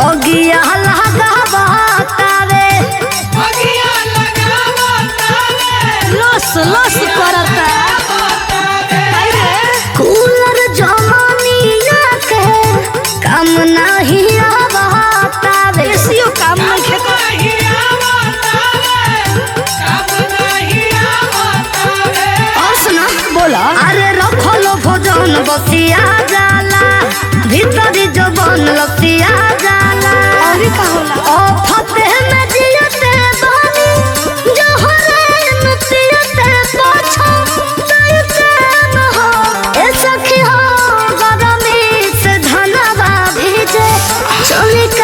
अगिया लगावतावे लस लस करता कूलर जमानिया के काम नहीं आवतावे एसियो काम नहीं और सुना बोला अरे रखलो भोजन बसिया जाला भीतरी जबन लसिया जाला अरे का होला ओ फते में जियते बानी जहरे में पियते पाछो तयते न हो ए सखी हो गरमी से धनवा भीजे चली